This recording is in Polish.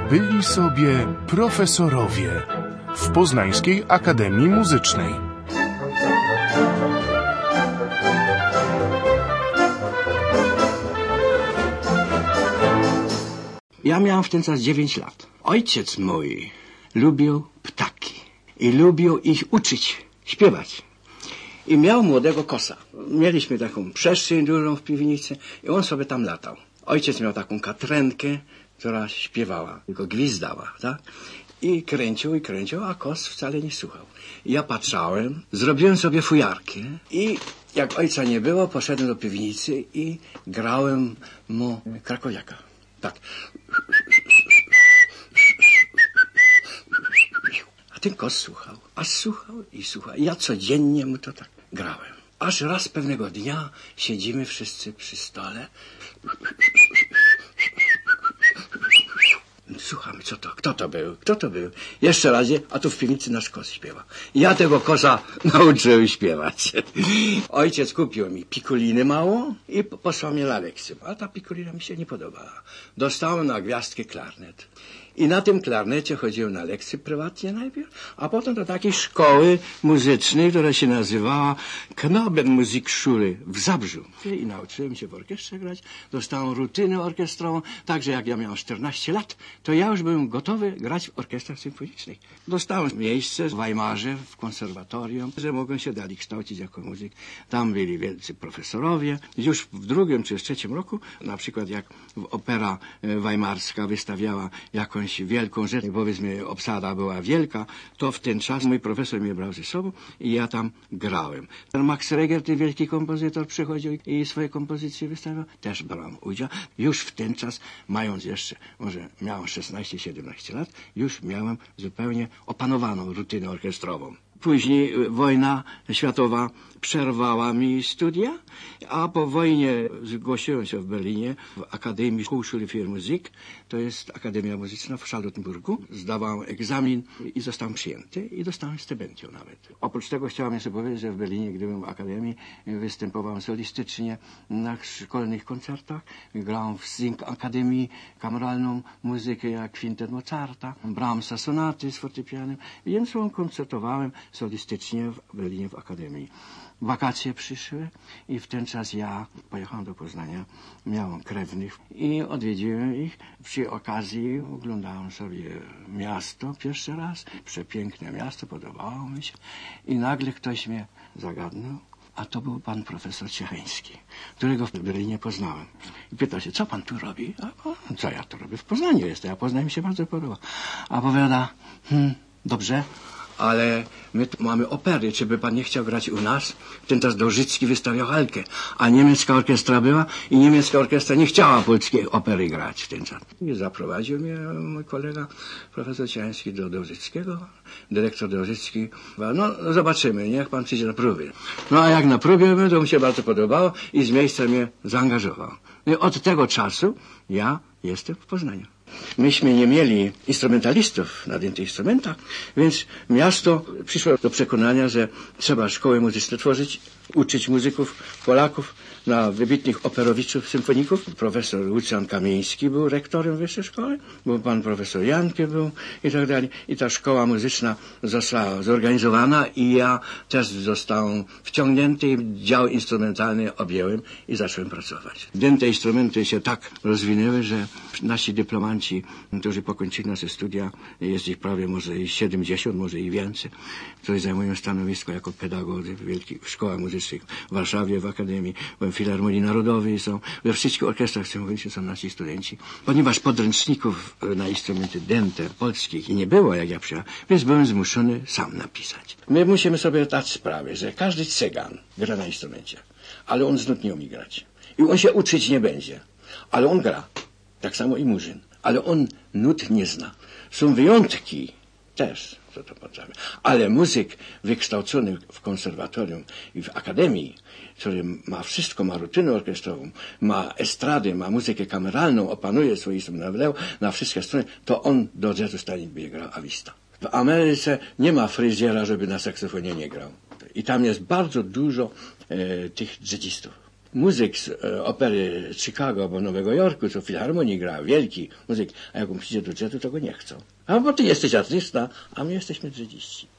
Byli sobie profesorowie w Poznańskiej Akademii Muzycznej. Ja miałem w ten czas 9 lat. Ojciec mój lubił ptaki i lubił ich uczyć, śpiewać. I miał młodego kosa. Mieliśmy taką przestrzeń dużą w piwnicy i on sobie tam latał. Ojciec miał taką katrękę, która śpiewała, tylko gwizdała, tak? I kręcił, a kos wcale nie słuchał. I ja patrzałem, zrobiłem sobie fujarkę i jak ojca nie było, poszedłem do piwnicy i grałem mu krakowiaka. Tak. A ten kos słuchał. A słuchał i słuchał. I ja codziennie mu to tak grałem. Aż raz pewnego dnia siedzimy wszyscy przy stole. Słuchamy, co to? Kto to był? Kto to był? Jeszcze raz, a tu w piwnicy nasz kos śpiewa. Ja tego kosa nauczyłem śpiewać. Ojciec kupił mi pikulinę małą i posłał mnie na lekcję. A ta pikulina mi się nie podobała. Dostałem na gwiazdkę klarnet. I na tym klarnecie chodziłem na lekcje prywatnie najpierw, a potem do takiej szkoły muzycznej, która się nazywała Knabenmusikschule w Zabrzu. I nauczyłem się w orkiestrze grać, dostałem rutynę orkiestrową, także jak ja miałem 14 lat, to ja już byłem gotowy grać w orkiestrach symfonicznych. Dostałem miejsce w Weimarze, w konserwatorium, że mogłem się dalej kształcić jako muzyk. Tam byli wielcy profesorowie. Już w drugim czy w trzecim roku, na przykład jak opera weimarska wystawiała jakąś wielką rzecz, powiedzmy obsada była wielka, to w ten czas mój profesor mnie brał ze sobą i ja tam grałem. Ten Max Reger, ten wielki kompozytor, przychodził i swoje kompozycje wystawiał, też brałem udział. Już w ten czas, mając jeszcze, może miałem 16-17 lat, już miałem zupełnie opanowaną rutynę orkiestrową. Później wojna światowa przerwała mi studia, a po wojnie zgłosiłem się w Berlinie w Akademii Hochschule für Musik, to jest Akademia Muzyczna w Charlottenburgu. Zdawałem egzamin i zostałem przyjęty i dostałem stypendium nawet. Oprócz tego chciałem jeszcze powiedzieć, że w Berlinie, gdy byłem w Akademii, występowałem solistycznie na szkolnych koncertach. Grałem w Sing Akademii kameralną muzykę jak kwintet Mozarta, Brahmsa sonaty z fortepianem, więc koncertowałem solistycznie w Berlinie w Akademii. Wakacje przyszły i w ten czas ja pojechałem do Poznania, miałem krewnych i odwiedziłem ich. Przy okazji oglądałem sobie miasto pierwszy raz, przepiękne miasto, podobało mi się i nagle ktoś mnie zagadnął, a to był pan profesor Ciechański, którego w Berlinie poznałem. I pytał się, co pan tu robi? A co ja tu robię? W Poznaniu jestem, a Poznań mi się bardzo podoba. A powiada, dobrze, ale my tu mamy opery, czy by pan nie chciał grać u nas? Ten czas Dążycki wystawiał Halkę, a niemiecka orkiestra była i niemiecka orkiestra nie chciała polskiej opery grać w ten czas. I zaprowadził mnie mój kolega, profesor Ciański, do Dążyckiego. Dyrektor Dążycki, no zobaczymy, niech pan przyjdzie na próby. No a jak na próbie, to mu się bardzo podobało i z miejsca mnie zaangażował. No i od tego czasu ja jestem w Poznaniu. Myśmy nie mieli instrumentalistów na tych instrumentach, więc miasto przyszło do przekonania, że trzeba szkoły muzyczne tworzyć, uczyć muzyków, Polaków, na wybitnych operowiczów, symfoników. Profesor Lucjan Kamieński był rektorem wyższej szkoły, był pan profesor Jankie był i tak dalej. I ta szkoła muzyczna została zorganizowana i ja też zostałem wciągnięty i dział instrumentalny objąłem i zacząłem pracować. Te instrumenty się tak rozwinęły, że nasi dyplomanci, którzy pokończyli nasze studia, jest ich prawie może i 70, może i więcej, którzy zajmują stanowisko jako pedagodzy w wielkich szkołach muzycznych w Warszawie, w Akademii, w Filharmonii Narodowej są, we wszystkich orkiestrach symfonicznych są nasi studenci. Ponieważ podręczników na instrumenty dęte polskich nie było, jak ja przyjechałem, więc byłem zmuszony sam napisać. My musimy sobie dać sprawę, że każdy cygan gra na instrumencie, ale on z nut nie umie grać. I on się uczyć nie będzie, ale on gra. Tak samo i murzyn. Ale on nut nie zna. Są wyjątki też, co to potrzebne. Ale muzyk wykształcony w konserwatorium i w akademii, który ma wszystko, ma rutynę orkiestrową, ma estradę, ma muzykę kameralną, opanuje swoje instrumenty na wszystkie strony, to on do jazzu stanie by grał awista. W Ameryce nie ma fryzjera, żeby na saksofonie nie grał. I tam jest bardzo dużo tych jazzistów. muzyk z opery Chicago albo Nowego Jorku, co w filharmonii gra, wielki muzyk, a jak on przyjdzie do jazzu, to go nie chcą. A bo ty jesteś artysta, a my jesteśmy jazziści.